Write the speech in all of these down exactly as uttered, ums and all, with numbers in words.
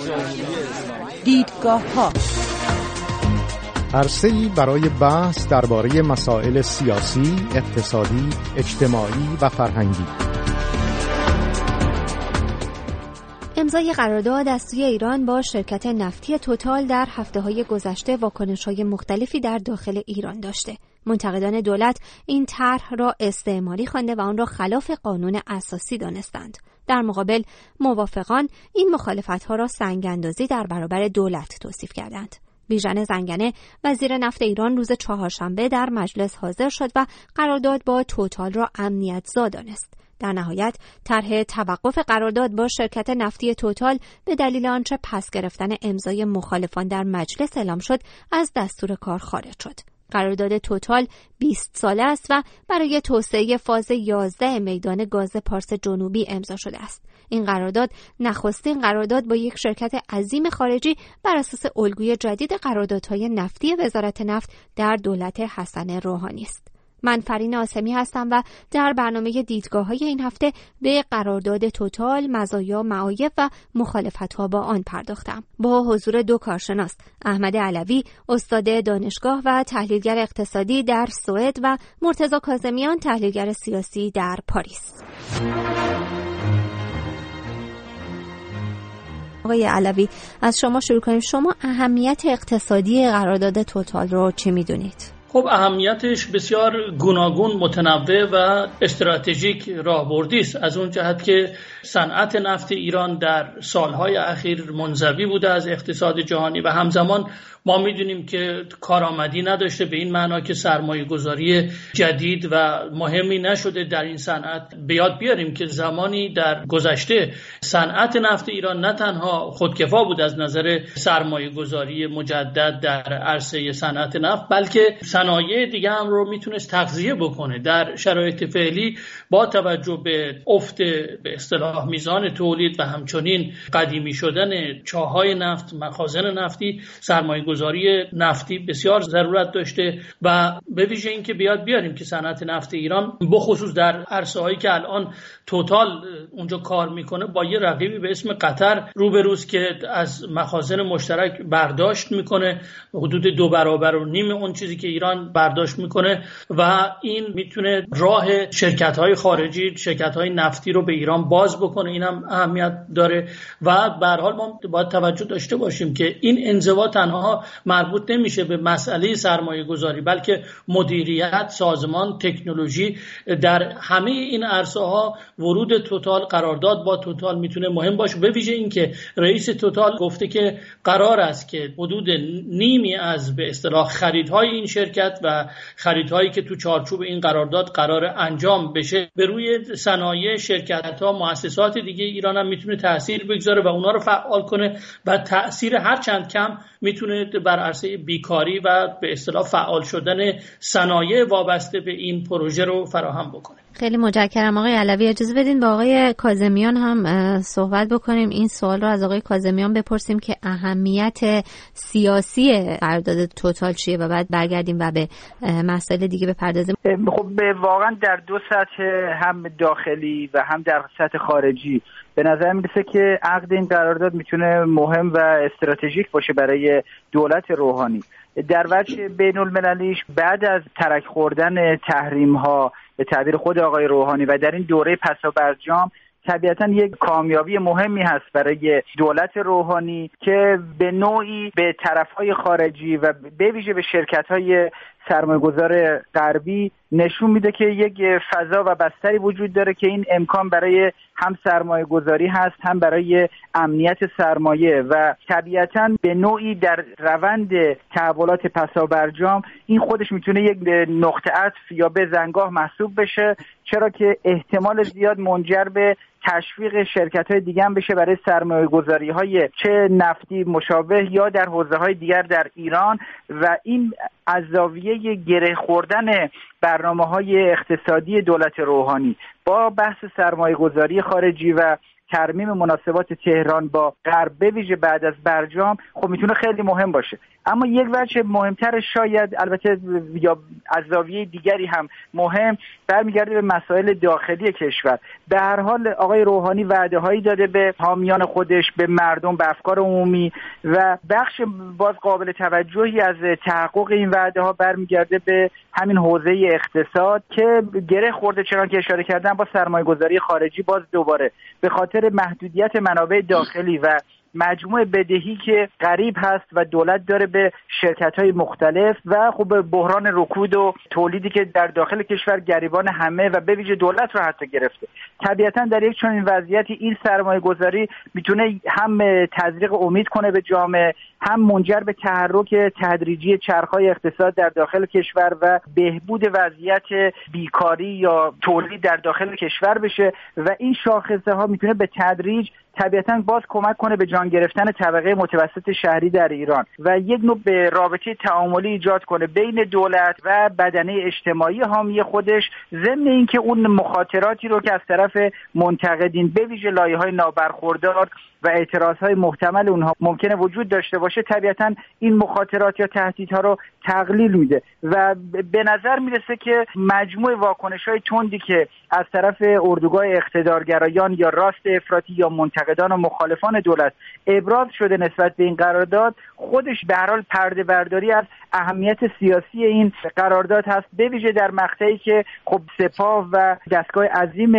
دیدگاه ها، عرصه‌ای برای بحث درباره مسائل سیاسی، اقتصادی، اجتماعی و فرهنگی. امضای قرارداد از سوی ایران با شرکت نفتی توتال در هفته‌های گذشته واکنش‌های مختلفی در داخل ایران داشته. منتقدان دولت این طرح را استعماری خوانده و آن را خلاف قانون اساسی دانستند. در مقابل موافقان این مخالفت‌ها را سنگ‌اندازی در برابر دولت توصیف کردند. بیژن زنگنه وزیر نفت ایران روز چهارشنبه در مجلس حاضر شد و قرارداد با توتال را امنیت‌زا دانست. در نهایت طرح توقف قرارداد با شرکت نفتی توتال به دلیل آنچه پس گرفتن امضای مخالفان در مجلس اعلام شد از دستور کار خارج شد. قرارداد توتال بیست ساله است و برای توسعه فاز یازده میدان گاز پارس جنوبی امضا شده است. این قرارداد نخستین قرارداد با یک شرکت عظیم خارجی بر اساس الگوی جدید قراردادهای نفتی وزارت نفت در دولت حسن روحانی است. من فرین آسمی هستم و در برنامه دیدگاه‌های این هفته به قرارداد توتال، مزایا، معایب و مخالفت‌ها با آن پرداختم. با حضور دو کارشناس، احمد علوی، استاد دانشگاه و تحلیلگر اقتصادی در سوئد و مرتضی کاظمیان، تحلیلگر سیاسی در پاریس. آقای علوی، از شما شروع کنیم. شما اهمیت اقتصادی قرارداد توتال رو چی می‌دونید؟ خب اهمیتش بسیار گوناگون، متنوع و استراتژیک راهبردی است، از اون جهت که صنعت نفت ایران در سالهای اخیر منزوی بوده از اقتصاد جهانی و همزمان ما میدونیم که کارآمدی نداشته، به این معنا که سرمایه گذاری جدید و مهمی نشده در این صنعت. به یاد بیاریم که زمانی در گذشته صنعت نفت ایران نه تنها خودکفا بود از نظر سرمایه گذاری مجدد در عرصه صنعت نفت، بلکه صنایع دیگه هم رو میتونست تغذیه بکنه. در شرایط فعلی با توجه به افت به اصطلاح میزان تولید و همچنین قدیمی شدن چاهای نفت، مخازن نفتی، سرمایه گذاری نفتی بسیار ضرورت داشته و به ویژه این که بیاد بیاریم که صنعت نفت ایران بخصوص در عرصه هایی که الان توتال اونجا کار میکنه با یه رقیبی به اسم قطر روبروست که از مخازن مشترک برداشت میکنه حدود دو برابر و نیم اون چیزی که ایران برداشت میکنه و این میتونه راه شرکت های خارجی، شرکت های نفتی رو به ایران باز بکنه. این هم اهمیت داره و به هر حال ما باید توجه داشته باشیم که این انزوا تنها مربوط نمیشه به مسئله سرمایه گذاری، بلکه مدیریت، سازمان، تکنولوژی، در همه این عرصه ها ورود توتال، قرارداد با توتال میتونه مهم باشه. به ویژه این که رئیس توتال گفته که قرار است که حدود نیمی از به اصطلاح خریدهای این شرکت و خریدهایی که تو چارچوب این قرارداد قرار انجام بشه به روی صنایع، شرکت‌ها، مؤسسات دیگه ایران هم میتونه تاثیر بگذاره و اونا رو فعال کنه و تاثیر هر چند کم میتونه بر عرصه بیکاری و به اصطلاح فعال شدن صنایع وابسته به این پروژه رو فراهم بکنه. خیلی متشکرم آقای علوی. اجازه بدین با آقای کاظمیان هم صحبت بکنیم. این سوال رو از آقای کاظمیان بپرسیم که اهمیت سیاسی قرارداد توتال چیه و بعد برگردیم و به مسائل دیگه بپردازیم. خب واقعا در دو سطح، هم داخلی و هم در سطح خارجی، به نظر میرسه که عقد این قرارداد میتونه مهم و استراتژیک باشه برای دولت روحانی. در وجه بین المللیش بعد از ترک خوردن تحریم ها به تعبیر خود آقای روحانی و در این دوره پسابرجام طبیعتاً یک کامیابی مهمی هست برای دولت روحانی که به نوعی به طرفهای خارجی و به ویژه به شرکت‌های سرمایه‌گذار غربی نشون میده که یک فضا و بستری وجود داره که این امکان برای هم سرمایه گذاری هست، هم برای امنیت سرمایه و طبیعتاً به نوعی در روند تحولات پسابرجام این خودش میتونه یک نقطه عطف یا به زنگاه محسوب بشه، چرا که احتمال زیاد منجر به تشویق شرکت‌های دیگه هم بشه برای سرمایه‌گذاری‌های چه نفتی مشابه یا در حوزه‌های دیگر در ایران و این از زاویه گره خوردن برنامه‌های اقتصادی دولت روحانی با بحث سرمایه‌گذاری خارجی و ترمیم مناسبات تهران با غرب به ویژه بعد از برجام خب میتونه خیلی مهم باشه. اما یک وجه مهمتر شاید، البته یا از زاویه دیگری هم مهم، برمیگرده به مسائل داخلی کشور. به هر حال آقای روحانی وعده هایی داده به حامیان خودش، به مردم، به افکار عمومی، و بخش باز قابل توجهی از تحقق این وعده ها برمیگرده به همین حوزه اقتصاد که گره خورده، چنان که اشاره کردم، با سرمایه گذاری خارجی. باز دوباره به خاطر محدودیت منابع داخلی و مجموع بدهی که غریب هست و دولت داره به شرکت‌های مختلف و خب بحران رکود و تولیدی که در داخل کشور گریبان همه و به ویژه دولت رو حتی گرفته، طبیعتاً در یک چنین وضعیتی این سرمایه‌گذاری میتونه هم تزریق امید کنه به جامعه، هم منجر به تحرک تدریجی چرخ‌های اقتصاد در داخل کشور و بهبود وضعیت بیکاری یا تولید در داخل کشور بشه و این شاخصه ها میتونه به تدریج طبیعتاً باز کمک کنه به جان گرفتن طبقه متوسط شهری در ایران و یک نوع به رابطه تعاملی ایجاد کنه بین دولت و بدنه اجتماعی حامی خودش، ضمن اینکه اون مخاطراتی رو که از طرف منتقدین به ویژه لایه‌های نابرخوردار و اعتراضهای محتمل اونها ممکنه وجود داشته باشه، طبیعتاً این مخاطرات یا تهدیدها رو تقلیل میده و به نظر میرسه که مجموع واکنش‌های تندی که از طرف اردوگاه اقتدارگرایان یا راست افراطی یا منتقدان و مخالفان دولت ابراز شده نسبت به این قرارداد، خودش به هر حال پرده برداری از اهمیت سیاسی این قرارداد هست، به ویژه در مقطعی که خب سپاه و دستگاه عظیم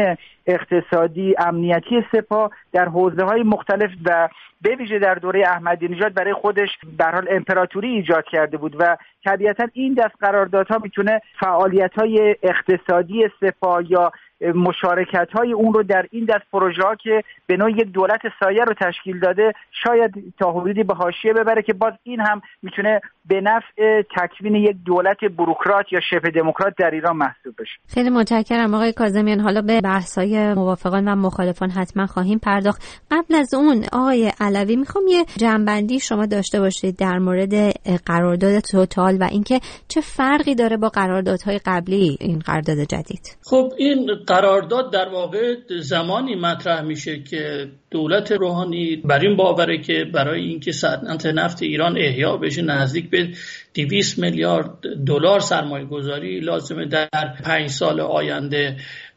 اقتصادی امنیتی سپاه در حوزه‌های مختلف و به ویژه در دوره احمدی نژاد برای خودش به هر حال امپراتوری ایجاد کرده بود و طبیعتاً این دست قراردادها میتونه فعالیت‌های اقتصادی سپاه یا مشارکت‌های اون رو در این دست پروژه‌ها که به نوعی یک دولت سایه رو تشکیل داده شاید تا حدودی به حاشیه ببره که باز این هم میتونه به نفع تکوین یک دولت بوروکرات یا شبه دموکرات در ایران محسوب بشه. خیلی متشکرم آقای کاظمیان. حالا به بحث‌های موافقان و مخالفان حتما خواهیم پرداخت. قبل از اون آقای علوی میخوام یه جنبندی شما داشته باشید در مورد قرارداد توتال و اینکه چه فرقی داره با قراردادهای قبلی این قرارداد جدید. خب این قرارداد در واقع زمانی مطرح میشه که دولت روحانی بر این باوره که برای اینکه صنعت نفت ایران احیا بشه نزدیک به دویست میلیارد دلار سرمایه گذاری لازمه در پنج سال آینده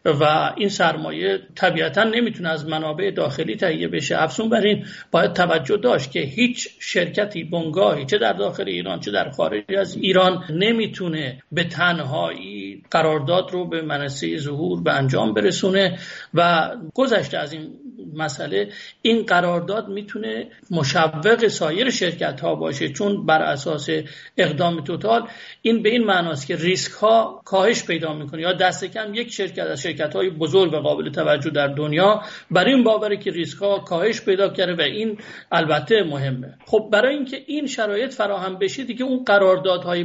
و این سرمایه طبیعتا نمیتونه از منابع داخلی تهیه بشه. افزون بر این باید توجه داشت که هیچ شرکتی بنگاهی چه در داخل ایران چه در خارج از ایران نمیتونه به تنهایی قرارداد رو به منصه ظهور به انجام برسونه و گذشته از این مسئله این قرارداد میتونه مشوق سایر شرکت ها باشه، چون بر اساس اقدام توتال این به این معناست که ریسک ها کاهش پیدا میکنه یا دست کم یک شرکت از شرکت های بزرگ و قابل توجه در دنیا بر این باوره که ریسک ها کاهش پیدا کرده و این البته مهمه. خب برای اینکه این شرایط فراهم بشه دیگه اون قراردادهای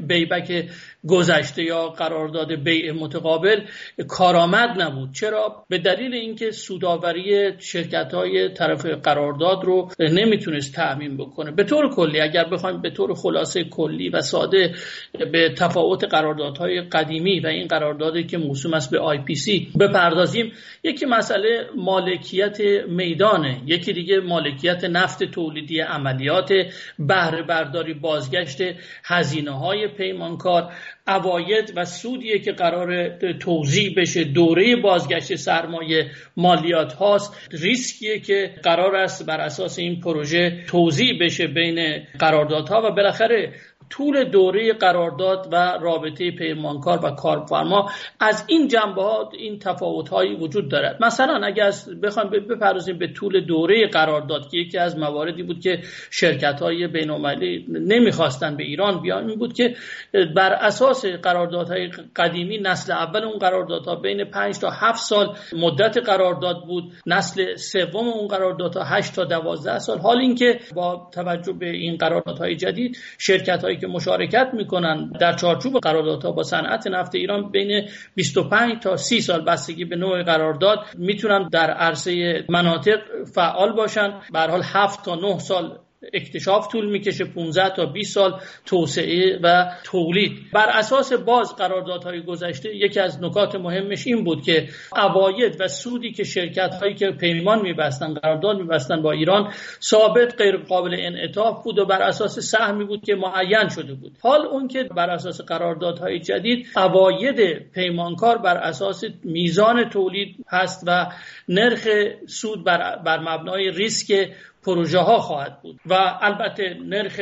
بیبک گذشته یا قرارداد بیع متقابل کارآمد نبود. چرا؟ به دلیل اینکه سودآوری شرکت‌های طرف قرارداد رو نمیتونست تأمین بکنه. به طور کلی اگر بخوایم به طور خلاصه کلی و ساده به تفاوت قراردادهای قدیمی و این قراردادی که موسوم است به آی پی سی بپردازیم، یکی مسئله مالکیت میدانه، یکی دیگه مالکیت نفت تولیدی عملیات، بهره برداری، بازگشت هزینه‌های پیمانکار، عواید و سودیه که قرار توزیع بشه، دوره بازگشت سرمایه، مالیات هاست، ریسکیه که قرار است بر اساس این پروژه توزیع بشه بین قراردادها و بالاخره طول دوره قرارداد و رابطه پیمانکار و کارفرما. از این جنبه ها این تفاوت هایی وجود دارد. مثلا اگر بخوایم بپردازیم به طول دوره قرارداد که یکی از مواردی بود که شرکت های بین المللی نمیخواستن به ایران بیان، این بود که بر اساس قراردادهای قدیمی نسل اول اون قراردادها بین پنج تا هفت سال مدت قرارداد بود، نسل سوم اون قراردادها هشت تا دوازده سال. حال اینکه با توجه به این قراردادهای جدید شرکت های که مشارکت میکنن در چارچوب قراردادها با صنعت نفت ایران بین بیست و پنج تا سی سال بستگی به نوع قرارداد میتونن در عرصه مناطق فعال باشن. به هر حال هفت تا نه سال اکتشاف طول میکشه، پانزده تا بیست سال توسعه و تولید. بر اساس باز قراردادهای گذشته یکی از نکات مهمش این بود که عواید و سودی که شرکت‌هایی که پیمان می‌بستن، قرارداد می‌بستن با ایران ثابت، غیر قابل انعطاف بود و بر اساس سهمی بود که معین شده بود. حال اون که بر اساس قراردادهای جدید عواید پیمانکار بر اساس میزان تولید هست و نرخ سود بر, بر مبنای ریسک پروژه ها خواهد بود و البته نرخ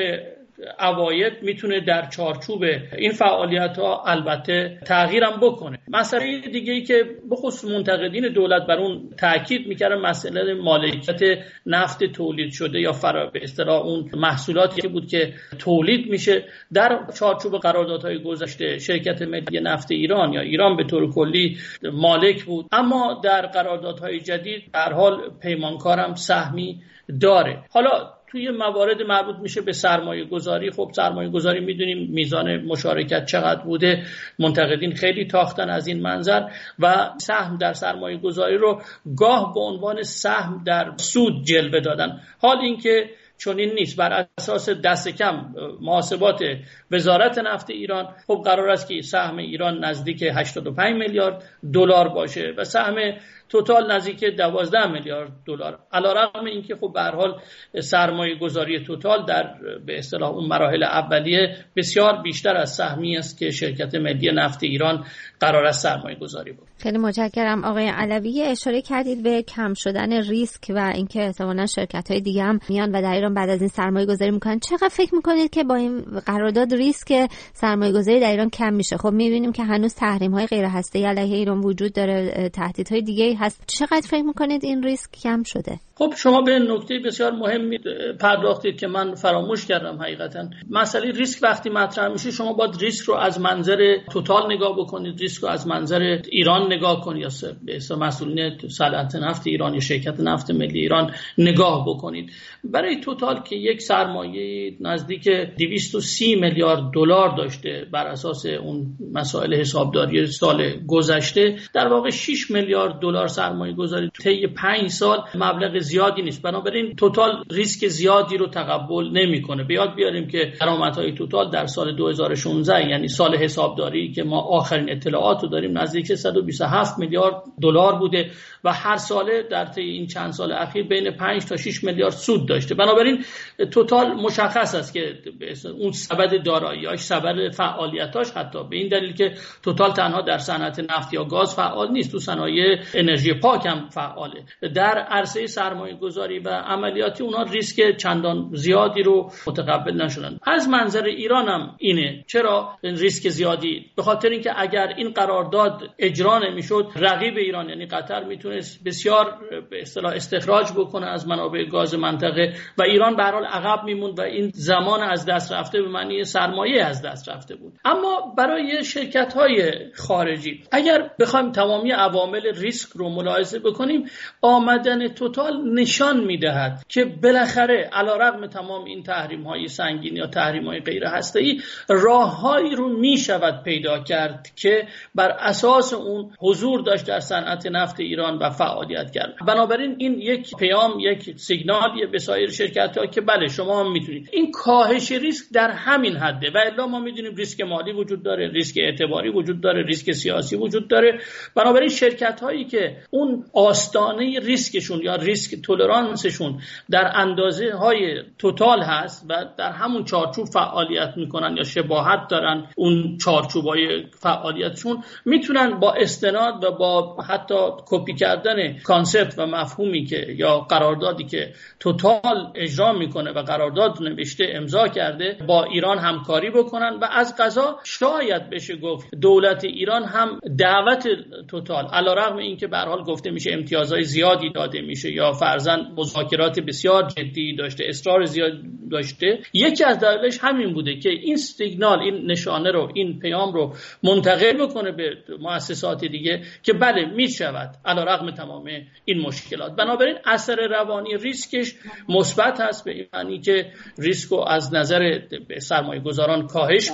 عواید میتونه در چارچوب این فعالیت ها البته تغییرم بکنه. مسئله دیگه ای که بخصوص منتقدین دولت بر اون تاکید میکردن مسئله مالکیت نفت تولید شده یا فرا به اصطلاح اون محصولاتی که بود که تولید میشه. در چارچوب قراردادهای گذشته شرکت ملی نفت ایران یا ایران به طور کلی مالک بود، اما در قراردادهای جدید به هر حال پیمانکارم سهمی داره. حالا توی موارد مربوط میشه به سرمایه گذاری، خب سرمایه گذاری میدونیم میزان مشارکت چقدر بوده، منتقدین خیلی تاختن از این منظر و سهم در سرمایه گذاری رو گاه به عنوان سهم در سود جلوه دادن. حال اینکه چون این نیست، بر اساس دست کم محاسبات وزارت نفت ایران خب قرار است که سهم ایران نزدیک هشتاد و پنج میلیارد دلار باشه و سهم توتال نزدیک دوازده میلیارد دلار. علیرغم اینکه خب به هر حال سرمایه گذاری توتال در به اصطلاح اون مراحل اولیه بسیار بیشتر از سهمی است که شرکت ملی نفت ایران قرار است سرمایه گذاری بود. خیلی متشکرم آقای علوی. اشاره کردید به کم شدن ریسک و اینکه احتمالاً شرکت‌های دیگه هم میان و در ایران بعد از این سرمایه گذاری میکنن. چقدر فکر میکنید که با این قرارداد ریسک سرمایه گذاری در ایران کم میشه؟ خب میبینیم که هنوز تحریم‌های غیر هسته‌ای علیه ایران وجود داره، تهدیدهای دیگه هست. چقدر فکر میکنید این ریسک کم شده؟ خب شما به نکته بسیار مهمی پرداختید که من فراموش کردم. حقیقتا مسئله ریسک وقتی مطرح میشه شما باید ریسک رو از منظر توتال نگاه بکنید، ریسک رو از منظر ایران نگاه کنید یا به اصطلاح مسئولین صنعت نفت ایران یا شرکت نفت ملی ایران نگاه بکنید. برای توتال که یک سرمایه نزدیک دویست و سی میلیارد دلار داشته بر اساس اون مسائل حسابداری سال گذشته، در واقع شش میلیارد دلار سرمایه گذاری طی پنج سال مبلغ زیادی نیست. بنابراین توتال ریسک زیادی رو تقبل نمیکنه. به یاد بیاریم که درآمدهای توتال در سال دو هزار و شانزده یعنی سال حسابداری که ما آخرین اطلاعات رو داریم نزدیک صد و بیست و هفت میلیارد دلار بوده و هر ساله در طی این چند سال اخیر بین پنج تا شش میلیارد سود داشته. بنابراین توتال مشخص است که اون سبد دارایی‌اش، سبد فعالیتاش، حتی به این دلیل که توتال تنها در صنعت نفت یا گاز فعال نیست، تو صنایع انرژی پاک هم فعاله. در عرصه سرمایه گذاری و عملیاتی اونا ریسک چندان زیادی رو متقبل نشدن. از منظر ایران هم اینه. چرا ریسک زیادی؟ به خاطر اینکه اگر این قرارداد اجرا نمیشد رقیب ایران یعنی قطر میتونست بسیار به اصطلاح استخراج بکنه از منابع گاز منطقه و ایران به هر حال عقب میموند و این زمان از دست رفته به معنی سرمایه از دست رفته بود. اما برای شرکت‌های خارجی اگر بخوایم تمامی عوامل ریسک رو ملاحظه بکنیم، آمدن توتال نشان میدهد که بالاخره علیرغم تمام این تحریم‌های سنگین یا تحریم‌های غیر هسته‌ای راه‌هایی رو میشود پیدا کرد که بر اساس اون حضور داشت در صنعت نفت ایران و فعالیت کرد. بنابراین این یک پیام، یک سیگنالیه به سایر شرکت‌ها که بله شما هم میتونید. این کاهش ریسک در همین حده و الا ما میدونیم ریسک مالی وجود داره، ریسک اعتباری وجود داره، ریسک سیاسی وجود داره. بنابراین شرکت‌هایی که اون آستانه ریسکشون یا ریسک تولرانسشون در اندازه های توتال هست و در همون چارچوب فعالیت میکنن یا شباهت دارن اون چارچوبای فعالیتشون، میتونن با استناد و با حتی کپی کردن کانسپت و مفهومی که یا قراردادی که توتال اجرا میکنه و قرارداد نوشته امضا کرده با ایران همکاری بکنن و از قضا شاید بشه گفت دولت ایران هم دعوت توتال علیرغم اینکه به هر حال گفته میشه امتیازهای زیادی داده میشه یا فرضاً مذاکرات بسیار جدی داشته، اصرار زیاد داشته، یکی از دلایلش همین بوده که این سیگنال، این نشانه رو، این پیام رو منتقل بکنه به مؤسسات دیگه که بله میشود علیرغم تمام این مشکلات. بنابراین اثر روانی ریسکش مثبت هست، به معنی که ریسک رو از نظر سرمایه گذاران کاهش میده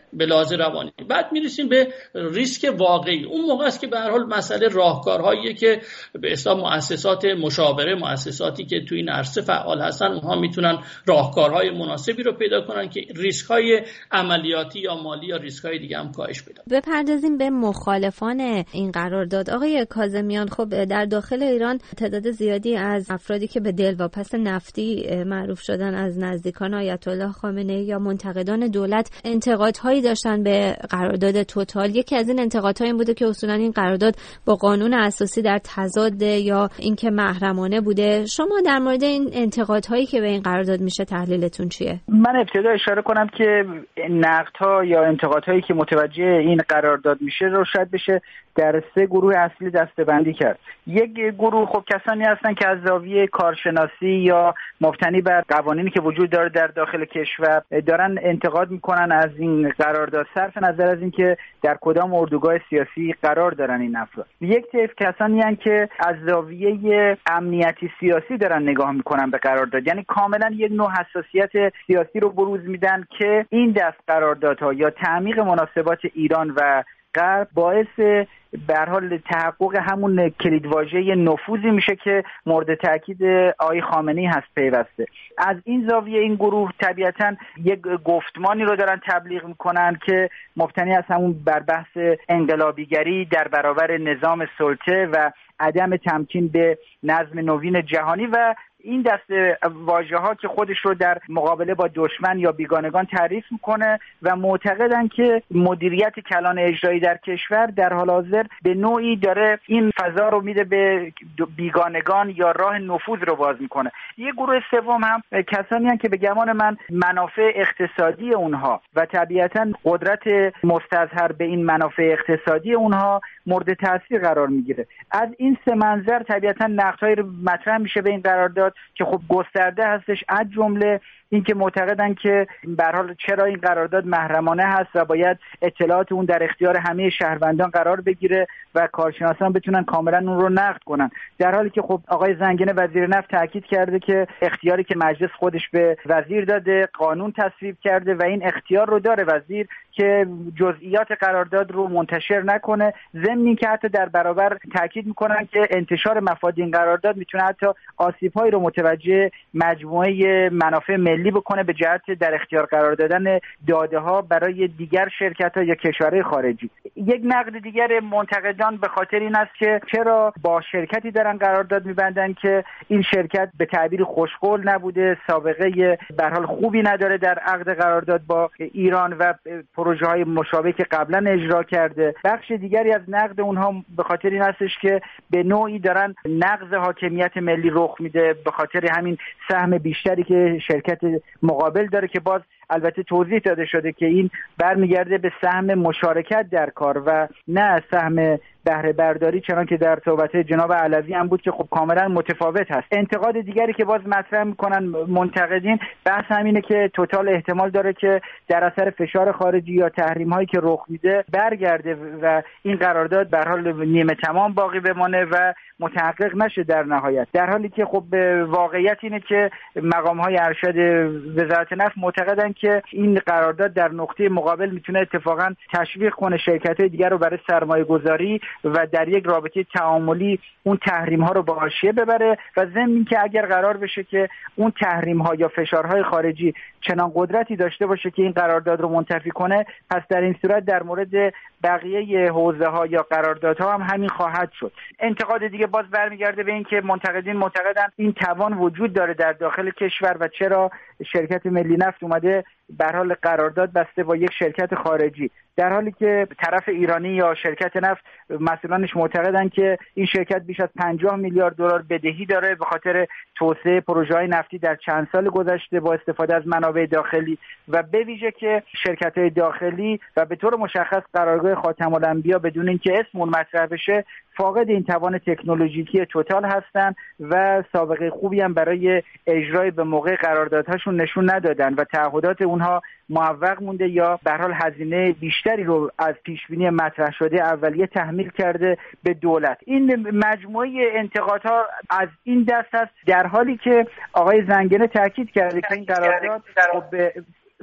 به لحاظ روانی. بعد میرسیم به ریسک واقعی. اون موقع است که به هر حال مسئله راهکارهاییه که به اصطلاح مؤسسات مشاوره، مؤسساتی که تو این عرصه فعال هستن، اونها میتونن راهکارهای مناسبی رو پیدا کنن که ریسک‌های عملیاتی یا مالی یا ریسک‌های دیگه هم کاهش پیدا کنن. بپردازیم به مخالفان این قرارداد. آقای کاظمیان، خب در داخل ایران تعداد زیادی از افرادی که به دلواپس نفتی معروف شدن از نزدیکان آیت الله خامنه‌ای یا منتقدان دولت انتقادهایی داشتن به قرارداد توتال. یکی از این انتقادها این بوده که اصولا این قرارداد با قانون اساسی در تضاد یا اینکه محرمانه بوده. شما در مورد این انتقادهایی که به این قرارداد میشه تحلیلتون چیه؟ من ابتدا اشاره کنم که نقدها یا انتقادهایی که متوجه این قرارداد میشه رو شاید بشه در سه گروه اصلی دسته‌بندی کرد. یک گروه خب کسانی هستن که از زاویه کارشناسی یا مبتنی بر قوانینی که وجود داره در داخل کشور دارن انتقاد میکنن از این قرارداد، صرف نظر از اینکه در کدام اردوگاه سیاسی قرار دارن این افراد. یک طیف کسانی هستن که از زاویه امنیتی سیاسی دارن نگاه میکنن به قرارداد، یعنی کاملا یک نوع حساسیت سیاسی رو بروز میدن که این دست قراردادها یا تعمیق مناسبات ایران و غرب باعث به هر حال تحقق همون کلیدواژه نفوذی میشه که مورد تاکید آقای خامنه‌ای هست پیوسته. از این زاویه این گروه طبیعتاً یک گفتمانی رو دارن تبلیغ میکنن که مبتنی از همون بر بحث انقلابیگری در برابر نظام سلطه و عدم تمکین به نظم نوین جهانی و این دسته واژه‌ها که خودش رو در مقابله با دشمن یا بیگانگان تعریف میکنه و معتقدن که مدیریت کلان اجرایی در کشور در حال حاضر به نوعی داره این فضا رو میده به بیگانگان یا راه نفوذ رو باز میکنه. یه گروه سوم هم کسانی هستند که به گمان من منافع اقتصادی اونها و طبیعتاً قدرت مستظهر به این منافع اقتصادی اونها مورد تاثیر قرار میگیره. از این سه منظر طبیعتاً نقدهایی مطرح میشه به این قرارداد که خب گسترده هستش، از جمله اینکه معتقدن که به هر حال چرا این قرارداد محرمانه هست و باید اطلاعات اون در اختیار همه شهروندان قرار بگیره و کارشناسان بتونن کاملا اون رو نقد کنن، در حالی که خب آقای زنگنه وزیر نفت تاکید کرده که اختیاری که مجلس خودش به وزیر داده قانون تصویب کرده و این اختیار رو داره وزیر که جزئیات قرارداد رو منتشر نکنه، ضمن اینکه حتی در برابر تاکید میکنن که انتشار مفاد این قرارداد میتونه حتی آسیب‌هایی رو متوجه مجموعه منافع ملی بکنه به جهت در اختیار قرار دادن داده‌ها برای دیگر شرکت‌ها یا کشورهای خارجی. یک نقد دیگر منتقدان به خاطر این است که چرا با شرکتی دارن قرارداد می‌بندن که این شرکت به تعبیر خوشقول نبوده، سابقه به هر حال خوبی نداره در عقد قرارداد با ایران و پروژه‌های مشابه که قبلا اجرا کرده. بخش دیگری از نقد اونها به خاطر این هستش که به نوعی دارن نقض حاکمیت ملی رخ میده به خاطر همین سهم بیشتری که شرکت مقابل داره که باز البته توضیح داده شده که این برمیگرده به سهم مشارکت در کار و نه سهم بهره برداری، چنان که در صحبت جناب علوی هم بود که خب کاملا متفاوت هست. انتقاد دیگری که باز مطرح میکنن منتقدین بحث همینه که توتال احتمال داره که در اثر فشار خارجی یا تحریم هایی که رخ میده برگرده و این قرارداد به هر حال نیمه تمام باقی بمانه و متحقق نشه در نهایت، در حالی که خب واقعیت اینه که مقام های ارشد وزارت نفت معتقدن که این قرارداد در نقطه مقابل میتونه اتفاقا تشویق کنه شرکت های دیگر رو برای سرمایه گذاری و در یک رابطه تعاملی اون تحریم ها رو به حاشیه ببره و ضمن اینکه اگر قرار بشه که اون تحریم ها یا فشارهای خارجی چنان قدرتی داشته باشه که این قرارداد رو منتفی کنه، پس در این صورت در مورد بقیه حوزه ها یا قراردادها هم همین خواهد شد. انتقاد دیگه باز برمیگرده به این که منتقدین معتقدن این توان وجود داره در داخل کشور و چرا شرکت ملی نفت اومده به هر حال قرارداد بسته با یک شرکت خارجی، در حالی که طرف ایرانی یا شرکت نفت مسئولانش معتقدن که این شرکت بیش از پنجاه میلیارد دلار بدهی داره به خاطر توسعه پروژه‌های نفتی در چند سال گذشته با استفاده از منابع داخلی و به ویژه که شرکت‌های داخلی و به طور مشخص قرارگاه خاتم الانبیا بدون اینکه اسمون مطرح بشه فاقد این توان تکنولوژیکی توتال هستن و سابقه خوبی هم برای اجرای به موقع قراردادهاشون نشون ندادن و تعهدات اونها معوق مونده یا به هر حال هزینه بیشتری رو از پیشبینی مطرح شده اولیه تحمیل کرده به دولت. این مجموعه انتقادها از این دست است، در حالی که آقای زنگنه تاکید کرده که این قرارداد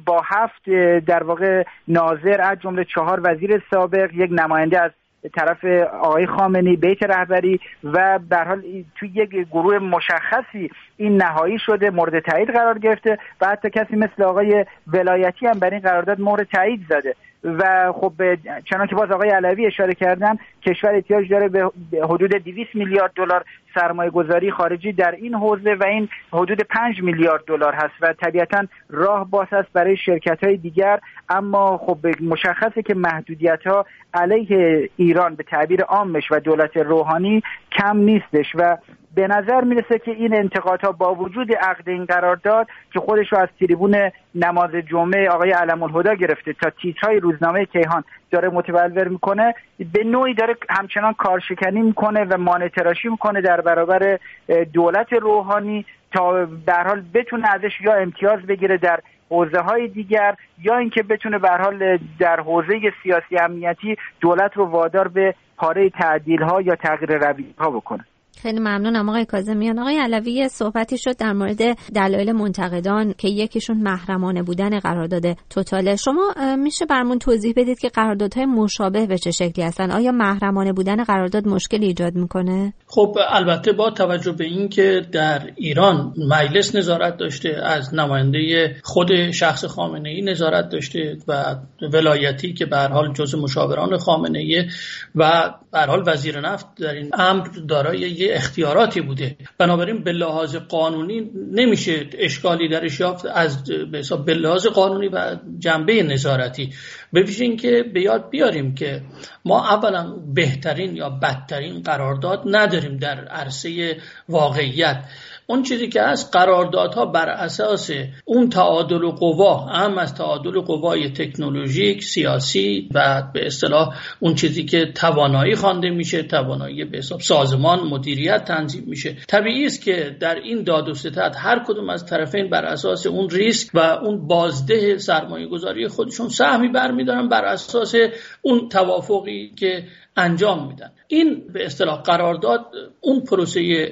با هفت در واقع ناظر از جمله چهار وزیر سابق، یک نماینده از طرف آقای خامنه‌ای بیت رهبری و به هر حال توی یک گروه مشخصی این نهایی شده، مورد تایید قرار گرفته و حتی کسی مثل آقای ولایتی هم بر این قرارداد مهر تایید زده. و خب چنانکه که باز آقای علوی اشاره کردن، کشور احتیاج داره به حدود دویست میلیارد دلار سرمایه گذاری خارجی در این حوزه و این حدود پنج میلیارد دلار هست و طبیعتاً راه باز است برای شرکت‌های دیگر. اما خب مشخصه که محدودیت‌ها علیه ایران به تعبیر عامش و دولت روحانی کم نیستش و به نظر میرسه که این انتقادها با وجود عقد این قرارداد که خودش رو از تریبون نماز جمعه آقای علم‌الهدی گرفته تا تیترهای روزنامه کیهان داره متبلور میکنه، به نوعی داره همچنان کارشکنی میکنه و مانع‌تراشی میکنه در برابر دولت روحانی تا به هر حال بتونه ازش یا امتیاز بگیره در حوزه های دیگر یا اینکه بتونه به هر حال در حوزه سیاسی امنیتی دولت رو وادار به پاره تعدیل ها یا تغییر رویه ها بکنه. خیلی ممنونم آقای کاظمیان. آقای علوی صحبتی شد در مورد دلایل منتقدان که یکیشون محرمانه بودن قرارداد توتال. شما میشه برامون توضیح بدید که قراردادهای مشابه به چه شکلی هستن؟ آیا محرمانه بودن قرارداد مشکلی ایجاد میکنه؟ خب البته با توجه به این که در ایران مجلس نظارت داشته، از نماینده خود شخص خامنه‌ای نظارت داشته و ولایتی که به هر حال جزء مشاوران خامنه‌ای و به هر حال وزیر نفت در این امر دارای اختیاراتی بوده، بنابراین به لحاظ قانونی نمیشه اشکالی درش یافت از به حساب به لحاظ قانونی و جنبه نظارتی. ببینید که به یاد بیاریم که ما اولا بهترین یا بدترین قرارداد نداریم در عرصه واقعیت. اون چیزی که از قراردادها بر اساس اون تعادل قوا، هم از تعادل قوای تکنولوژیک، سیاسی و به اصطلاح اون چیزی که توانایی خوانده میشه، توانایی به حساب سازمان، مدیریت تنظیم میشه. طبیعی است که در این داد و ستد هر کدوم از طرفین بر اساس اون ریسک و اون بازده سرمایه گذاری خودشون سهمی برمیدارن بر اساس اون توافقی که انجام میدن. این به اصطلاح قرارداد اون پروسه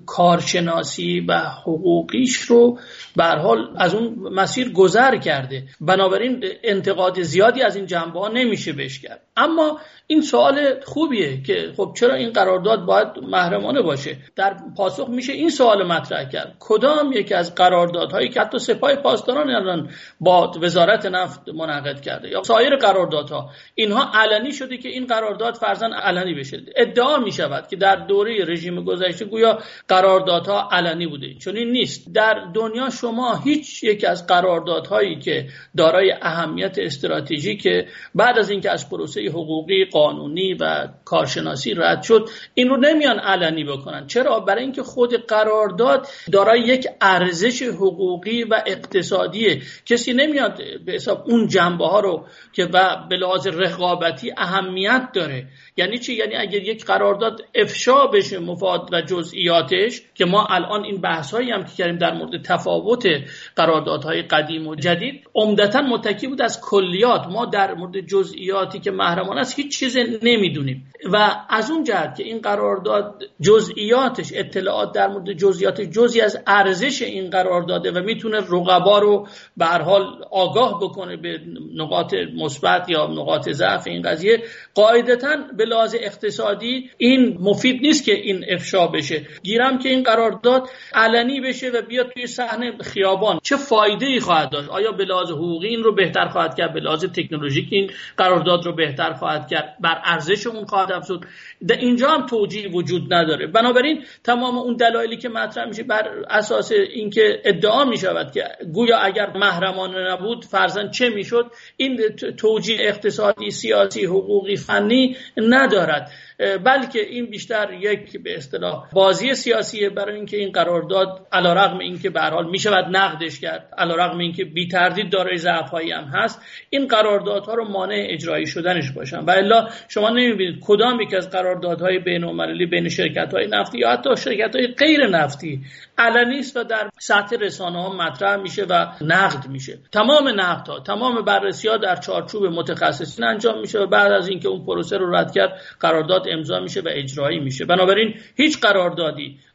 کارشناسی و حقوقیش رو به هر حال از اون مسیر گذر کرده، بنابراین انتقاد زیادی از این جنبه ها نمیشه بهش کرد. اما این سوال خوبیه که خب چرا این قرارداد باید محرمانه باشه؟ در پاسخ میشه این سوال مطرح کرد: کدام یکی از قراردادهایی که حتی سپاه پاسداران الان با وزارت نفت منعقد کرده یا سایر قراردادها، اینها علنی شده که این قرارداد فرضاً علنی بشه؟ ادعا میشود که در دوره رژیم گذشته گویا قراردادها علنی بوده، چون این نیست. در دنیا شما هیچ یک از قراردادهایی که دارای اهمیت استراتژیک بعد از اینکه از پروسه حقوقی، قانونی و کارشناسی رد شد، این رو نمیان علنی بکنن. چرا؟ برای اینکه خود قرارداد دارای یک ارزش حقوقی و اقتصادیه. کسی نمیاد به حساب اون جنبه ها رو که به لحاظ رقابتی اهمیت داره. یعنی چی؟ یعنی اگر یک قرارداد افشا بشه مفاد و جزئیاتش، که ما الان این بحثایی هم که کردیم در مورد تفاوت قراردادهای قدیم و جدید عمدتاً متکی بود از کلیات، ما در مورد جزئیاتی که محرمانه است هیچ چیز نمیدونیم. و از اون جهت که این قرارداد جزئیاتش، اطلاعات در مورد جزئیاتش جزئی از ارزش این قرارداده و میتونه رقبا رو به هر حال آگاه بکنه به نقاط مثبت یا نقاط ضعف این قضیه، قاعدتاً به لحاظ اقتصادی این مفید نیست که این افشا بشه. گیرم که این قرارداد علنی بشه و بیاد توی صحنه خیابان، چه فایده‌ای خواهد داشت؟ آیا به لحاظ حقوقی این رو بهتر خواهد کرد؟ به لحاظ تکنولوژیک این قرارداد رو بهتر خواهد کرد؟ بر ارزش اون خواهد افزود؟ در اینجا هم توجیه وجود نداره. بنابراین تمام اون دلایلی که مطرح میشه بر اساس اینکه ادعا میشود که گویا اگر محرمانه نبود فرضاً چه میشد، این توجیه اقتصادی، سیاسی، حقوقی، فنی ندارد، بلکه این بیشتر یک به اصطلاح بازی سیاسیه برای اینکه این قرارداد علیرغم اینکه به هر حال میشود نقدش کرد، علیرغم اینکه بی تردید دارای ضعف‌هایی هم هست، این قراردادها رو مانع اجرایی شدنش باشن. و الا شما نمیبینید کدام یک از قراردادهای بین‌المللی بین شرکت‌های نفتی یا حتی شرکت‌های غیر نفتی علنی است و در سطح رسانه‌ها مطرح میشه و نقد میشه. تمام نقدها، تمام بررسی‌ها در چارچوب متخصصین انجام میشه و بعد از اینکه اون پروسه رو رد کرد قرارداد امضا میشه و اجرایی میشه. بنابراین هیچ قراردادی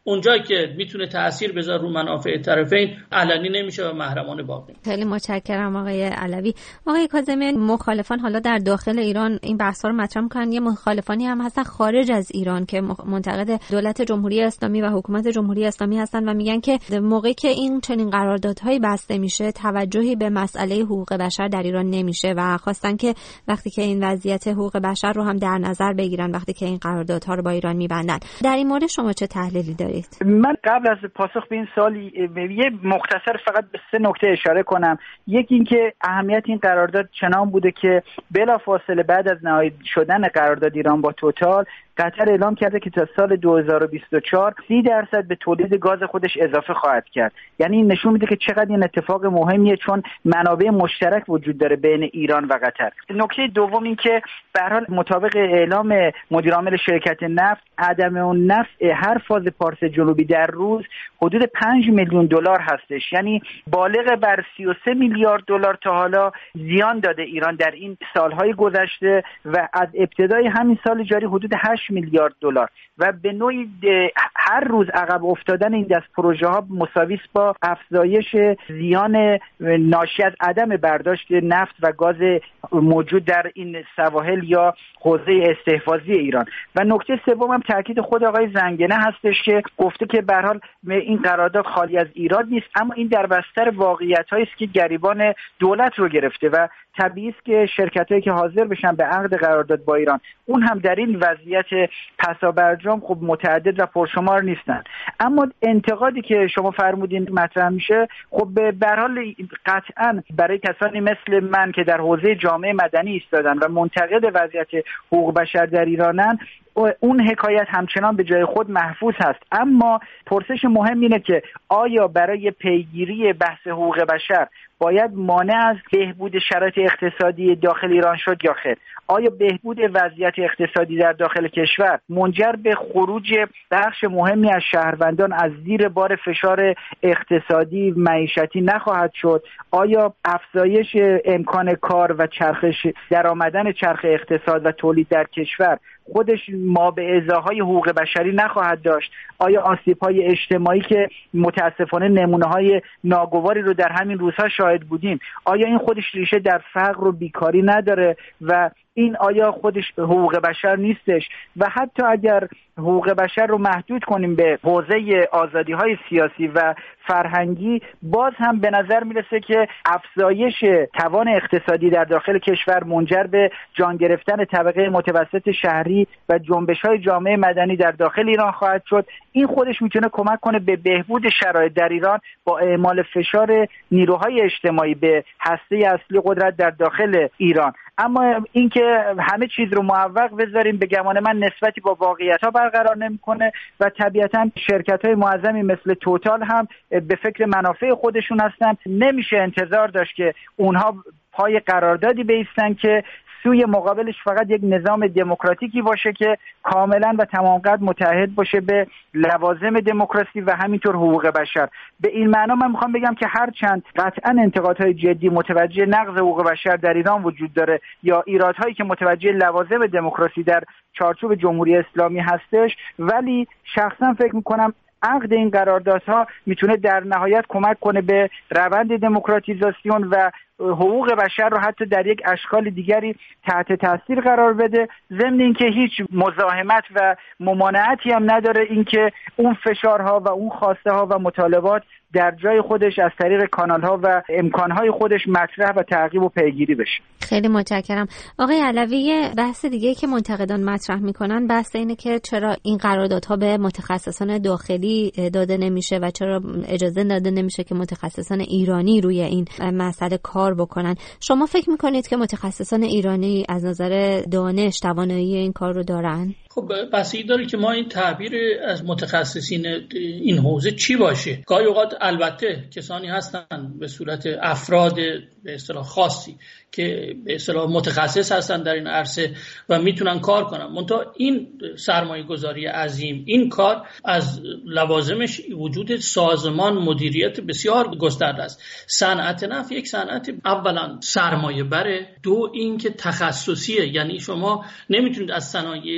اونجایی که میتونه تأثیر بذاره رو منافع طرفین علنی نمیشه و محرمانه باقی. خیلی متشکرم آقای علوی. آقای کاظمی، مخالفان حالا در داخل ایران این بحث‌ها رو مطرح می‌کنن، یه مخالفانی هم هستن خارج از ایران که منتقد دولت جمهوری اسلامی و حکومت جمهوری اسلامی هستن و میگن که موقعی که این چنین قراردادهایی بسته میشه توجهی به مسئله حقوق بشر در ایران نمیشه و خواستن که وقتی که این وضعیت حقوق بشر رو هم در نظر بگیرن وقتی که این قراردادها رو با ایران می‌بندن. در این مورد شما چه تحلیلی دارید؟ من قبل از پاسخ به این سوال یه مختصر فقط به سه نکته اشاره کنم. یکی اینکه اهمیت این قرارداد چنان بوده که بلافاصله بعد از نهایی شدن قرارداد ایران با توتال، قطر اعلام کرده که تا سال دو هزار و بیست و چهار سی درصد به تولید گاز خودش اضافه خواهد کرد. یعنی این نشون میده که چقدر این اتفاق مهمیه، چون منابع مشترک وجود داره بین ایران و قطر. نکته دوم این که به هر حال مطابق اعلام مدیر عامل شرکت نفت، عدم اون نفع هر فاز پارس جنوبی در روز حدود پنج میلیون دلار هستش. یعنی بالغ بر سی و سه میلیارد دلار تا حالا زیان داده ایران در این سالهای گذشته و از ابتدای همین سال جاری حدود هشت میلیارد دلار و به نوعی هر روز عقب افتادن این دست پروژه ها مساوی است با افزایش زیان ناشی از عدم برداشت نفت و گاز موجود در این سواحل یا حوزه استحفاظی ایران. و نکته سوم هم تاکید خود آقای زنگنه هستش که گفته که به هر حال این قرارداد خالی از ایراد نیست، اما این در بستر واقعیت‌هایی است که گریبان دولت رو گرفته و طبیعی است که شرکتایی که حاضر بشن به عقد قرارداد با ایران اون هم در این وضعیت پسابرجام خب متعدد و پرشمار نیستن. اما انتقادی که شما فرمودین مطرح میشه، خب به هر حال قطعا برای کسانی مثل من که در حوزه جامعه مدنی ایستادن و منتقد وضعیت حقوق بشر در ایرانن، اون حکایت همچنان به جای خود محفوظ هست. اما پرسش مهم اینه که آیا برای پیگیری بحث حقوق بشر باید مانع از بهبود شرایط اقتصادی داخل ایران شد یا خیر؟ آیا بهبود وضعیت اقتصادی در داخل کشور منجر به خروج بخش مهمی از شهروندان از زیر بار فشار اقتصادی معیشتی نخواهد شد؟ آیا افزایش امکان کار و چرخش درآمدن چرخ اقتصاد و تولید در کشور خودش ما به ازاهای حقوق بشری نخواهد داشت؟ آیا آسیب‌های اجتماعی که متاسفانه نمونه‌های ناگواری رو در همین روزها شاهد بودیم، آیا این خودش ریشه در فقر و بیکاری نداره و این آیا خودش حقوق بشر نیستش؟ و حتی اگر حقوق بشر رو محدود کنیم به حوزه آزادی‌های سیاسی و فرهنگی، باز هم به نظر میرسه که افزایش توان اقتصادی در داخل کشور منجر به جان گرفتن طبقه متوسط شهری و جنبش‌های جامعه مدنی در داخل ایران خواهد شد. این خودش میتونه کمک کنه به بهبود شرایط در ایران با اعمال فشار نیروهای اجتماعی به هسته اصلی قدرت در داخل ایران. اما اینکه همه چیز رو معوق بذاریم به گمان من نسبتی با واقعیت‌ها برقرار نمی‌کنه و طبیعتاً شرکت‌های معظمی مثل توتال هم به فکر منافع خودشون هستن. نمیشه انتظار داشت که اونها پای قراردادی بایستن که سوی مقابلش فقط یک نظام دموکراتیکی باشه که کاملا و تمام قد متحد باشه به لوازم دموکراسی و همینطور حقوق بشر. به این معنا من میخوام بگم که هرچند قطعا انتقادهای جدی متوجه نقض حقوق بشر در ایران وجود داره یا ایرادهایی که متوجه لوازم دموکراسی در چارچوب جمهوری اسلامی هستش، ولی شخصا فکر میکنم عقد این قراردادها میتونه در نهایت کمک کنه به روند دموکراتیزاسیون و حقوق بشر رو حتی در یک اشکال دیگری تحت تاثیر قرار بده، ضمن اینکه هیچ مزاحمت و ممانعتی هم نداره اینکه اون فشارها و اون خواسته ها و مطالبات در جای خودش از طریق کانال ها و امکان های خودش مطرح و تعقیب و پیگیری بشه. خیلی متشکرم. آقای علوی، بحث دیگه که منتقدان مطرح میکنن بحث اینه که چرا این قراردادها به متخصصان داخلی داده نمیشه و چرا اجازه داده نمیشه که متخصصان ایرانی روی این مسئله کار بکنن. شما فکر میکنید که متخصصان ایرانی از نظر دانش توانایی این کار رو دارن؟ خب بحثی داره که ما این تعبیر از متخصصین این حوزه چی باشه. گاهی اوقات البته کسانی هستن به صورت افراد به اصطلاح خاصی که به اصطلاح متخصص هستن در این عرصه و میتونن کار کنن، منتها این سرمایه گذاری عظیم، این کار از لوازمش وجود سازمان مدیریت بسیار گسترده است. صنعت نفت یک صنعت اولا سرمایه بره، دو این که تخصصیه، یعنی شما نمیتونید از صنایع دیگه چیز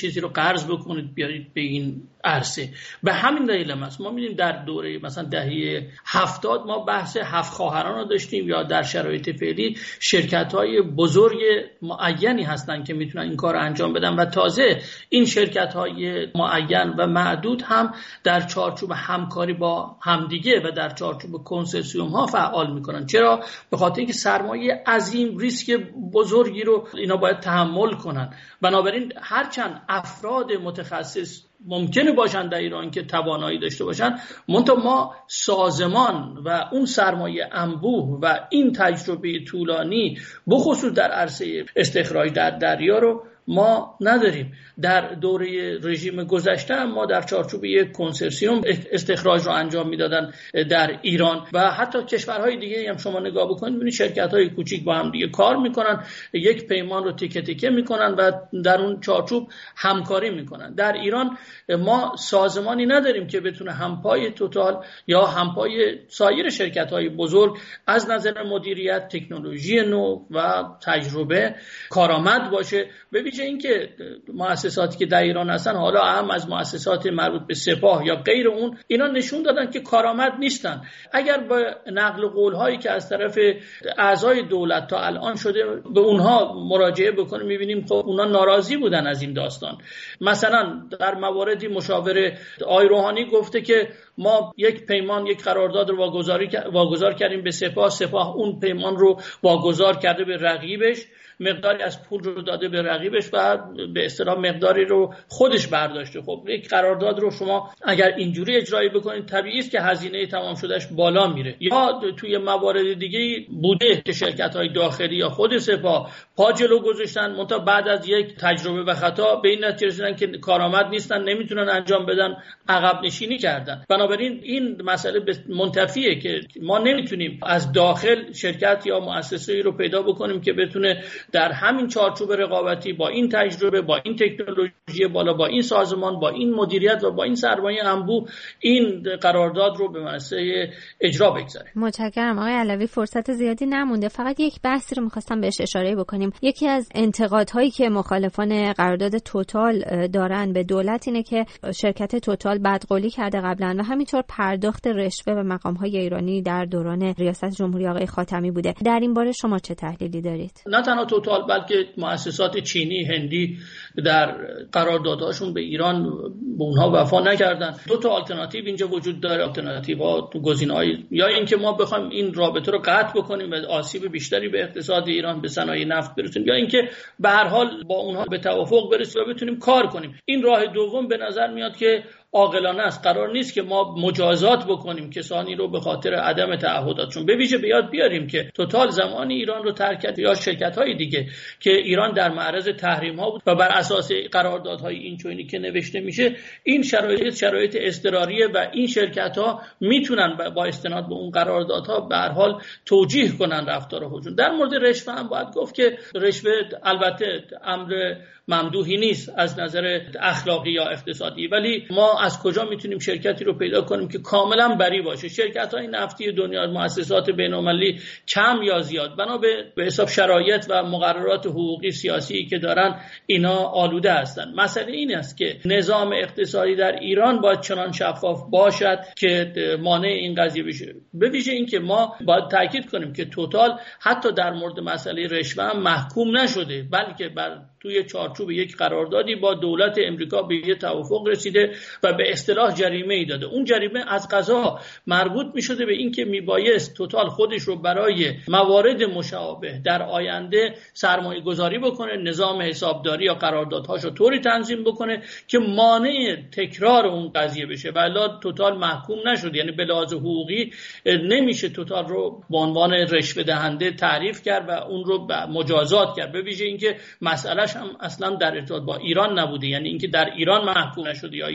چیزی رو قرض بکنید بیارید به این عرصه. به همین دلیل هم است ما می‌بینیم در دوره مثلا دهه هفتاد ما بحث هفت خواهران رو داشتیم، یا در شرایط فعلی شرکت‌های بزرگ معینی هستن که میتونن این کار رو انجام بدن و تازه این شرکت‌های معین و معدود هم در چارچوب همکاری با همدیگه و در چارچوب کنسورسیوم ها فعال میکنن. چرا؟ به خاطر اینکه سرمایه عظیم، ریسک بزرگی رو اینا باید تحمل کنن. بنابراین هرچند افراد متخصص ممکنه باشن در ایران که توانایی داشته باشن، منتها ما سازمان و اون سرمایه انبوه و این تجربه طولانی بخصوص در عرصه استخراج در دریا رو ما نداریم. در دوره رژیم گذشته هم ما در چارچوب یک کنسورسیوم استخراج رو انجام میدادن در ایران و حتی کشورهای دیگه هم شما نگاه بکنید ببینید شرکت‌های کوچیک با هم دیگه کار میکنن، یک پیمان رو تیکه تیکه میکنن و در اون چارچوب همکاری میکنن. در ایران ما سازمانی نداریم که بتونه همپای توتال یا همپای سایر شرکت‌های بزرگ از نظر مدیریت، تکنولوژی نو و تجربه کارآمد باشه. ببینید اینکه مؤسساتی که در ایران هستن، حالا هم از مؤسسات مربوط به سپاه یا غیر اون، اینا نشون دادن که کارآمد نیستن. اگر با نقل قول هایی که از طرف اعضای دولت تا الان شده به اونها مراجعه بکنیم میبینیم خب اونها ناراضی بودن از این داستان. مثلا در مواردی مشاور آقای روحانی گفته که ما یک پیمان، یک قرارداد رو واگذاری واگذار کردیم به سپاه، سپاه اون پیمان رو واگذار کرده به رقیبش، مقداری از پول رو داده به رقیبش و به اصطلاح مقداری رو خودش برداشته. خب یک قرارداد رو شما اگر اینجوری اجرایی بکنید طبیعی است که هزینه تمام شدهش بالا میره. یا توی موارد دیگه بوده که شرکت‌های داخلی یا خود سپاه پا جلو گذاشتن، منتها بعد از یک تجربه و خطا به این نتیجه رسیدن که کارآمد نیستن، نمیتونن انجام بدن، عقب نشینی کردن. بنابراین این مسئله منتفیه که ما نمیتونیم از داخل شرکت یا مؤسسه‌ای رو پیدا بکنیم که بتونه در همین چارچوب رقابتی با این تجربه، با این تکنولوژی بالا، با این سازمان، با این مدیریت و با این سرمایه انبوه این قرارداد رو به منصه اجرا بگذاره. متشکرم آقای علوی. فرصت زیادی نمونده، فقط یک بحثی رو می‌خواستم بهش اشاره بکنیم. یکی از انتقادهایی که مخالفان قرارداد توتال دارن به دولت اینه که شرکت توتال بدقولی کرده قبلا و همینطور پرداخت رشوه به مقام‌های ایرانی در دوران ریاست جمهوری آقای خاتمی بوده. در این باره شما چه تحلیلی دارید؟ نه تنها توتال بلکه مؤسسات چینی، هندی در قراردادهاشون به ایران به اونها وفا نکردن. دو تا آلترناتیو اینجا وجود داره. آلترناتیوها تو گزینه‌های یا اینکه ما بخوایم این رابطه رو قطع بکنیم و آسیب بیشتری به اقتصاد ایران، به صنایع نفت برسونیم، یا اینکه به هر حال با اونها به توافق برسیم و بتونیم کار کنیم. این راه دوم به نظر میاد که عاقلانه است. قرار نیست که ما مجازات بکنیم کسانی رو به خاطر عدم تعهداتشون. به ویژه به یاد بیاریم که توتال زمانی ایران رو ترک کرد یا شرکت‌های دیگه که ایران در معرض تحریم‌ها بود و بر اساس قراردادهای اینچنینی که نوشته میشه این شرایط شرایط اضطراریه و این شرکت‌ها میتونن با استناد به اون قراردادها به هر حال توجیه کنن رفتار خودشون. در مورد رشوه هم باید گفت که رشوه البته امر ممدوحی نیست از نظر اخلاقی یا اقتصادی، ولی ما از کجا میتونیم شرکتی رو پیدا کنیم که کاملا بری باشه؟ شرکت‌های نفتی دنیا، مؤسسات بین‌المللی کم یا زیاد بنا به به حساب شرایط و مقررات حقوقی سیاسی که دارن اینا آلوده هستن. مسئله این است که نظام اقتصادی در ایران باید چنان شفاف باشد که مانع این قضیه بشه. به ویژه اینکه ما باید تاکید کنیم که توتال حتی در مورد مسئله رشوه هم محکوم نشده، بلکه بر توی چارچوب یک قراردادی با دولت امریکا به یک توافق رسیده و به اصطلاح جریمه ای داده. اون جریمه از قضا مربوط می شده به این که می بایست توتال خودش رو برای موارد مشابه در آینده سرمایه گذاری بکنه، نظام حسابداری یا قراردادهاش رو طوری تنظیم بکنه که مانع تکرار اون قضیه بشه. ولی توتال محکوم نشد، یعنی به لحاظ حقوقی نمیشه توتال رو به عنوان رشوه دهنده تعریف کرد و اون رو مجازات کرد. به ویژه اینکه مسئله هم اصلا در ارتباط با ایران نبوده، یعنی اینکه در ایران محکوم نشده یا ایران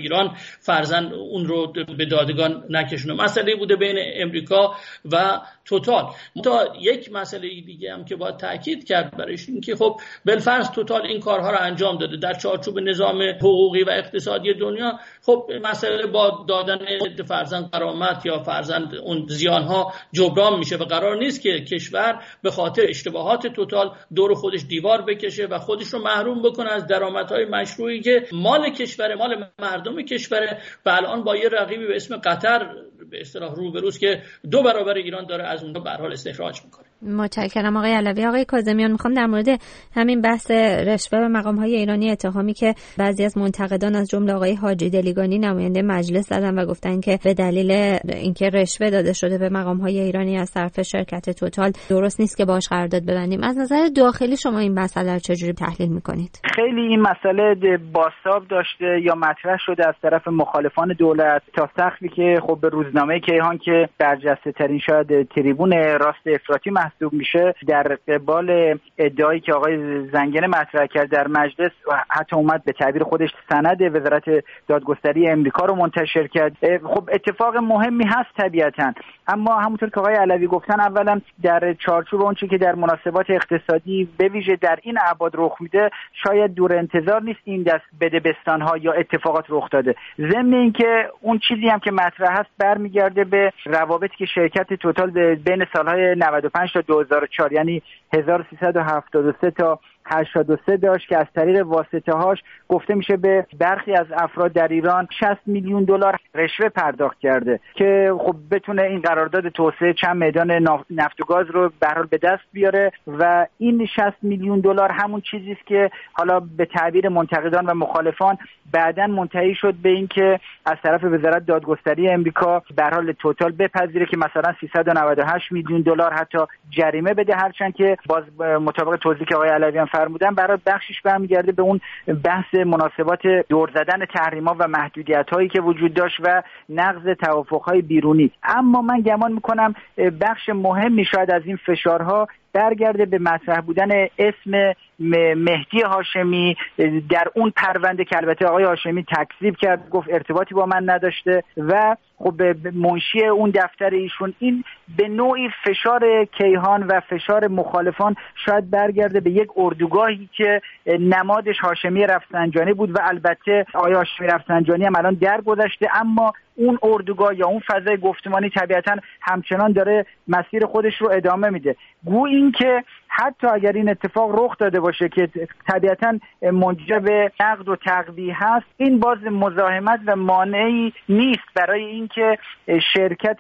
فرزند اون رو به دادگان نکشونه. مسئله بوده بین امریکا و توتال. تا یک مسئله دیگه هم که باید تاکید کرد برایش این که خب بالفرض توتال این کارها رو انجام داده در چارچوب نظام حقوقی و اقتصادی دنیا، خب مسئله با دادن فرزند غرامت یا فرزند اون زیانها جبران میشه و قرار نیست که کشور به خاطر اشتباهات توتال دور خودش دیوار بکشه و خودش رو محروم بکنه از درآمدهای مشروعی که مال کشور، مال مردم کشوره و الان با یه رقیبی به اسم قطر به اصطلاح روبروست که دو برابر ایران داره از اونها به هر حال استخراج میکنه. متشکرم آقای علوی. آقای کاظمیان، میخوام در مورد همین بحث رشوه و مقام‌های ایرانی اتهامی که بعضی از منتقدان از جمله آقای حاجی دلیگانی نماینده مجلس زدن و گفتن که به دلیل اینکه رشوه داده شده به مقام‌های ایرانی از طرف شرکت توتال درست نیست که باهاش قرارداد ببندیم. از نظر داخلی شما این مسئله رو چجوری تحلیل میکنید؟ خیلی این مسئله بازتاب داشته یا مطرح شده از طرف مخالفان دولت تا سقفی که خب به روزنامه کیهان که برجسته ترین شاید تریبون راست افراطی محسوب میشه در قبال ادعایی که آقای زنگنه مطرح کرد در مجلس، حتی اومد به تعبیر خودش سند وزارت دادگستری امریکا رو منتشر کرد. خب اتفاق مهمی هست طبیعتاً، اما همونطور که آقای علوی گفتن اولا در چارچوب اون چیزی که در مناسبات اقتصادی به ویژه در این ابعاد رخ میده شاید دور انتظار نیست این دست بدبستان‌ها یا اتفاقات رخ داده. ضمن اینکه اون چیزی هم که مطرح هست برمیگرده به روابطی که شرکت توتال بین سالهای نود و پنج تا دو هزار و چهار یعنی هزار و سیصد و هفتاد و سه تا هشتاد و سه داشت که از طریق واسطه‌هاش گفته میشه به برخی از افراد در ایران شصت میلیون دلار رشوه پرداخت کرده که خب بتونه این قرارداد توسعه چند میدان نفت و گاز رو به هر حال به دست بیاره و این شصت میلیون دلار همون چیزی است که حالا به تعبیر منتقدان و مخالفان بعداً منتهی شد به این که از طرف وزارت دادگستری امریکا به هر حال توتال بپذیره که مثلا سیصد و نود و هشت میلیون دلار حتی جریمه بده، هرچند که باز مطابق توضیحی که آقای علوی فرمودن برای بخشش برمیگرده به اون بحث مناسبات دور زدن تحریم‌ها و محدودیت‌هایی که وجود داشت و نقض توافق‌های بیرونی. اما من گمان می‌کنم بخش مهمی شاید از این فشارها برگرده به مطرح بودن اسم مهدی هاشمی در اون پرونده که البته آقای هاشمی تکذیب کرد، گفت ارتباطی با من نداشته و خب منشی اون دفتر ایشون. این به نوعی فشار کیهان و فشار مخالفان شاید برگرده به یک اردوگاهی که نمادش هاشمی رفسنجانی بود و البته آقای هاشمی رفسنجانی هم الان درگذشته، اما اون اردوگاه یا اون فضای گفتمانی طبیعتاً همچنان داره مسیر خودش رو ادامه میده. گو این که حتی اگر این اتفاق رخ داده باشه که طبیعتاً منجر به نقد و تقویح هست، این باز مزاحمت و مانعی نیست برای اینکه شرکت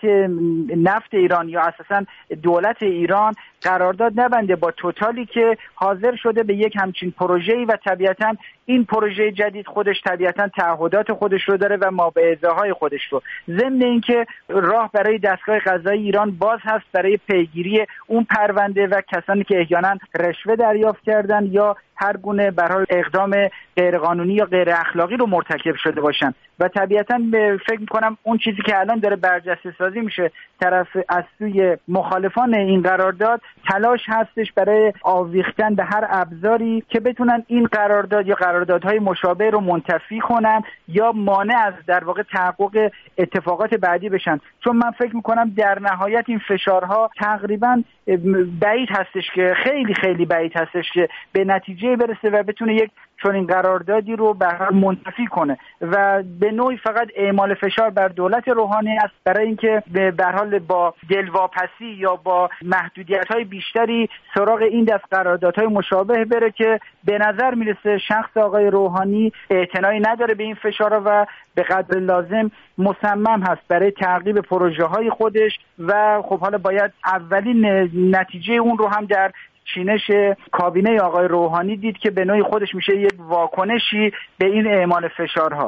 نفت ایران یا اساساً دولت ایران قرارداد نبنده با توتالی که حاضر شده به یک همچین پروژه‌ای و طبیعتاً این پروژه جدید خودش طبیعتاً تعهدات خودش رو داره و مابعضاهای خودش رو. ضمن اینکه راه برای دستگاه قضایی ایران باز هست برای پیگیری اون پرونده و کسانی که احیانا رشوه دریافت کردن یا هر گونه به هر حال اقدام غیرقانونی یا غیر اخلاقی رو مرتکب شده باشن. و طبیعتاً فکر می‌کنم اون چیزی که الان داره برجسته سازی میشه طرف از سوی مخالفان این قرارداد تلاش هستش برای آویختن به هر ابزاری که بتونن این قرارداد یا قراردادهای مشابه رو منتفی کنن یا مانع از در واقع تحقق اتفاقات بعدی بشن. چون من فکر می‌کنم در نهایت این فشارها تقریباً بعید هستش که خیلی خیلی بعید هستش که به نتیجه برسه و بتونه یک چون این قراردادی رو به هر منتفی کنه و به نوعی فقط اعمال فشار بر دولت روحانی است برای اینکه به هر حال با دلواپسی یا با محدودیت‌های بیشتری سراغ این دست قراردادهای مشابه بره که به نظر میرسه شخص آقای روحانی اعتنایی نداره به این فشارها و به قدر لازم مصمم هست برای تعقیب پروژه‌های خودش و خب حالا باید اولین نتیجه اون رو هم در چینش کابینه آقای روحانی دید که به نوعی خودش میشه یک واکنشی به این اعمال فشارها.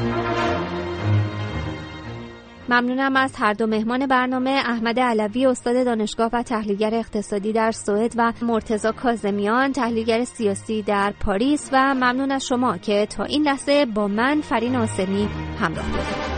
ممنونم از هر دو مهمان برنامه، احمد علوی استاد دانشگاه و تحلیلگر اقتصادی در سوئد و مرتضی کاظمیان تحلیلگر سیاسی در پاریس و ممنون از شما که تا این لحظه با من فرین آسمی همراه بودید.